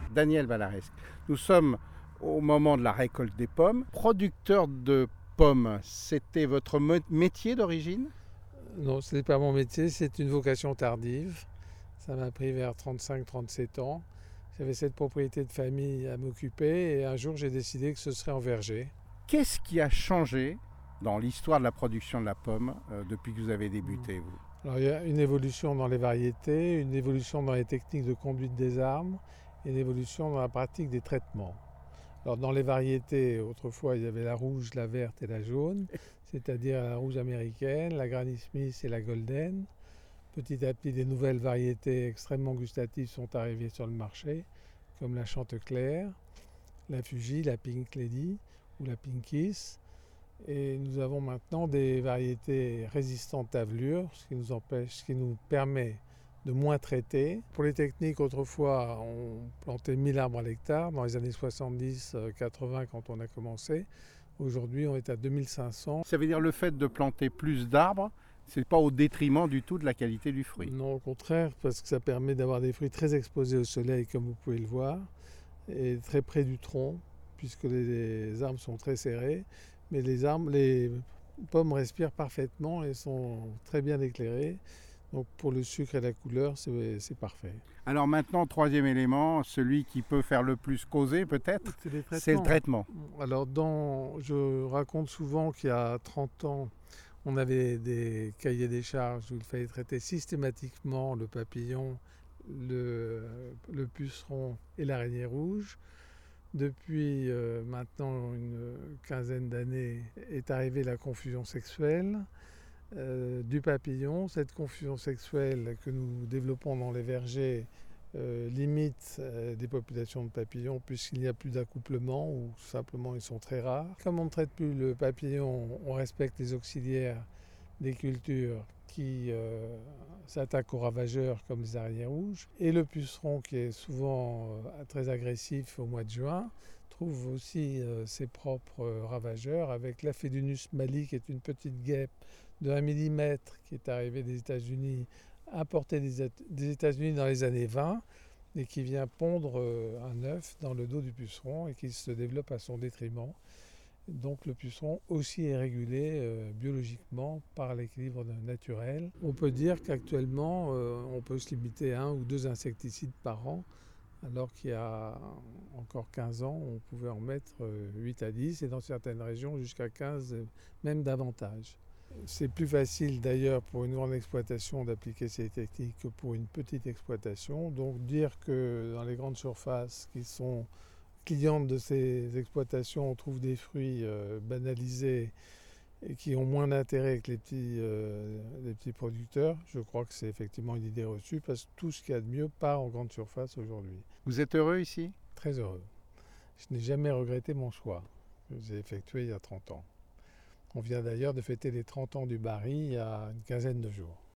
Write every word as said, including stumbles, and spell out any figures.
Daniel Valaresque. Nous sommes au moment de la récolte des pommes. Producteur de pommes, c'était votre métier d'origine ? Non, ce n'est pas mon métier, c'est une vocation tardive. Ça m'a pris vers trente-cinq trente-sept ans. J'avais cette propriété de famille à m'occuper et un jour j'ai décidé que ce serait en verger. Qu'est-ce qui a changé dans l'histoire de la production de la pomme euh, depuis que vous avez débuté, vous ? Alors, il y a une évolution dans les variétés, une évolution dans les techniques de conduite des arbres, et une évolution dans la pratique des traitements. Alors, dans les variétés, autrefois, il y avait la rouge, la verte et la jaune, c'est-à-dire la rouge américaine, la Granny Smith et la Golden. Petit à petit, des nouvelles variétés extrêmement gustatives sont arrivées sur le marché, comme la Chanteclair, la Fuji, la Pink Lady ou la Pinkies. Et nous avons maintenant des variétés résistantes à levure, ce qui nous empêche, ce qui nous permet de moins traiter. Pour les techniques, autrefois, on plantait mille arbres à l'hectare dans les années soixante-dix quatre-vingts quand on a commencé. Aujourd'hui, on est à deux mille cinq cents. Ça veut dire le fait de planter plus d'arbres, c'est pas au détriment du tout de la qualité du fruit. Non, au contraire, parce que ça permet d'avoir des fruits très exposés au soleil, comme vous pouvez le voir, et très près du tronc, puisque les arbres sont très serrés. Mais les, arbres, les pommes respirent parfaitement et sont très bien éclairées. Donc pour le sucre et la couleur, c'est, c'est parfait. Alors maintenant, troisième élément, celui qui peut faire le plus causer peut-être, c'est, c'est le traitement. Alors dans, je raconte souvent qu'il y a trente ans, on avait des cahiers des charges où il fallait traiter systématiquement le papillon, le, le puceron et l'araignée rouge. Depuis euh, maintenant une quinzaine d'années est arrivée la confusion sexuelle euh, du papillon. Cette confusion sexuelle que nous développons dans les vergers euh, limite euh, des populations de papillons puisqu'il n'y a plus d'accouplement ou simplement ils sont très rares. Comme on ne traite plus le papillon, on respecte les auxiliaires des cultures qui euh, s'attaquent aux ravageurs comme les araignées rouges. Et le puceron, qui est souvent euh, très agressif au mois de juin, trouve aussi euh, ses propres euh, ravageurs avec l'Aphedunus mali, qui est une petite guêpe de un millimètre qui est arrivée des États-Unis, importée des, des États-Unis dans les années vingt, et qui vient pondre euh, un œuf dans le dos du puceron et qui se développe à son détriment. Donc le puceron aussi est régulé euh, biologiquement par l'équilibre naturel. On peut dire qu'actuellement, euh, on peut se limiter à un ou deux insecticides par an, alors qu'il y a encore quinze ans, on pouvait en mettre euh, huit à dix, et dans certaines régions jusqu'à quinze, même davantage. C'est plus facile d'ailleurs pour une grande exploitation d'appliquer ces techniques que pour une petite exploitation. Donc dire que dans les grandes surfaces qui sont clientes de ces exploitations, on trouve des fruits euh, banalisés et qui ont moins d'intérêt que les petits, euh, les petits producteurs, je crois que c'est effectivement une idée reçue parce que tout ce qu'il y a de mieux part en grande surface aujourd'hui. Vous êtes heureux ici ? Très heureux. Je n'ai jamais regretté mon choix que j'ai effectué il y a trente ans. On vient d'ailleurs de fêter les trente ans du Barry il y a une quinzaine de jours.